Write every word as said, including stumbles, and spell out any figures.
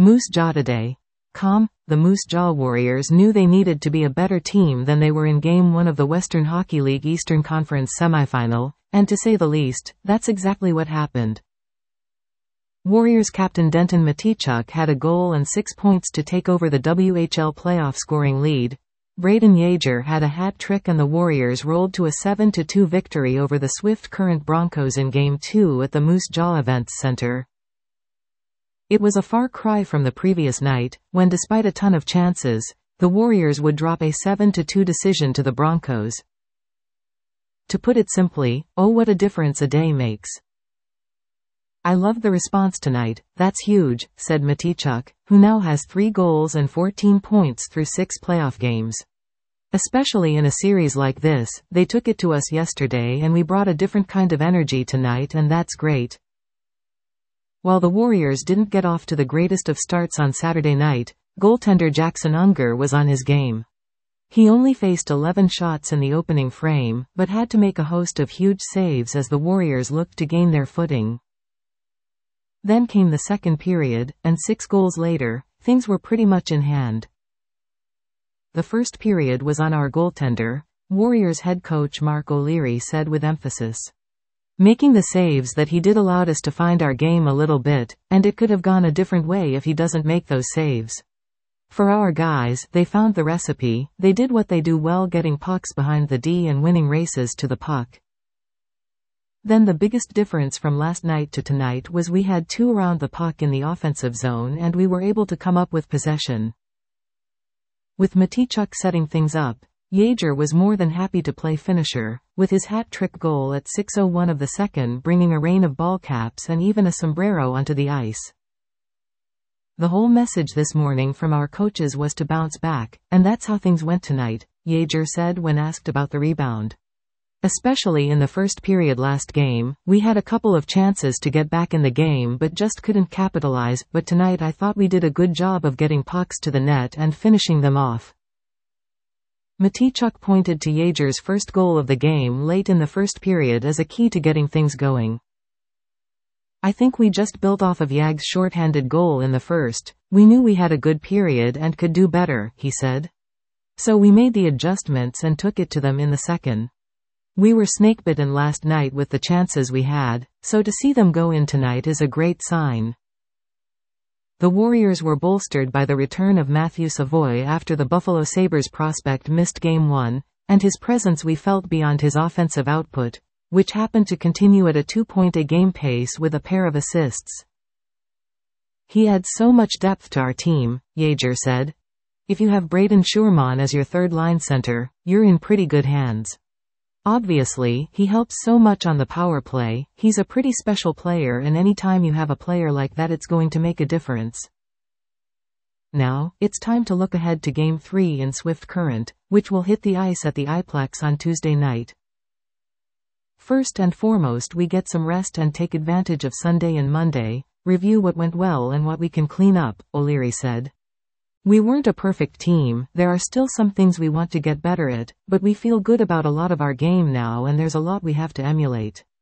Moose Jaw today. Com. The Moose Jaw Warriors knew they needed to be a better team than they were in Game one of the Western Hockey League Eastern Conference semifinal, and to say the least, that's exactly what happened. Warriors captain Denton Mateychuk had a goal and six points to take over the W H L playoff scoring lead. Brayden Yager had a hat trick and the Warriors rolled to a seven to two victory over the Swift Current Broncos in Game two at the Moose Jaw Events Center. It was a far cry from the previous night, when despite a ton of chances, the Warriors would drop a seven to two decision to the Broncos. To put it simply, oh what a difference a day makes. I loved the response tonight, that's huge, said Mateychuk, who now has three goals and fourteen points through six playoff games. Especially in a series like this, they took it to us yesterday and we brought a different kind of energy tonight and that's great. While the Warriors didn't get off to the greatest of starts on Saturday night, goaltender Jackson Unger was on his game. He only faced eleven shots in the opening frame, but had to make a host of huge saves as the Warriors looked to gain their footing. Then came the second period, and six goals later, things were pretty much in hand. The first period was on our goaltender, Warriors head coach Mark O'Leary said with emphasis. Making the saves that he did allowed us to find our game a little bit, and it could have gone a different way if he doesn't make those saves. For our guys, they found the recipe, they did what they do well, getting pucks behind the D and winning races to the puck. Then the biggest difference from last night to tonight was we had two around the puck in the offensive zone and we were able to come up with possession. With Mateychuk setting things up, Yager was more than happy to play finisher, with his hat-trick goal at six oh one of the second bringing a rain of ball caps and even a sombrero onto the ice. The whole message this morning from our coaches was to bounce back, and that's how things went tonight, Yager said when asked about the rebound. Especially in the first period last game, we had a couple of chances to get back in the game but just couldn't capitalize, but tonight I thought we did a good job of getting pucks to the net and finishing them off. Mateychuk pointed to Yager's first goal of the game late in the first period as a key to getting things going. I think we just built off of Yag's shorthanded goal in the first. We knew we had a good period and could do better, he said. So we made the adjustments and took it to them in the second. We were snakebitten last night with the chances we had, so to see them go in tonight is a great sign. The Warriors were bolstered by the return of Matthew Savoy after the Buffalo Sabres prospect missed Game one, and his presence we felt beyond his offensive output, which happened to continue at a two-point-a-game pace with a pair of assists. He adds so much depth to our team, Yager said. If you have Braden Sherman as your third-line center, you're in pretty good hands. Obviously, he helps so much on the power play, he's a pretty special player and any time you have a player like that it's going to make a difference. Now, it's time to look ahead to Game three in Swift Current, which will hit the ice at the iPlex on Tuesday night. First and foremost we get some rest and take advantage of Sunday and Monday, review what went well and what we can clean up, O'Leary said. We weren't a perfect team, there are still some things we want to get better at, but we feel good about a lot of our game now and there's a lot we have to emulate.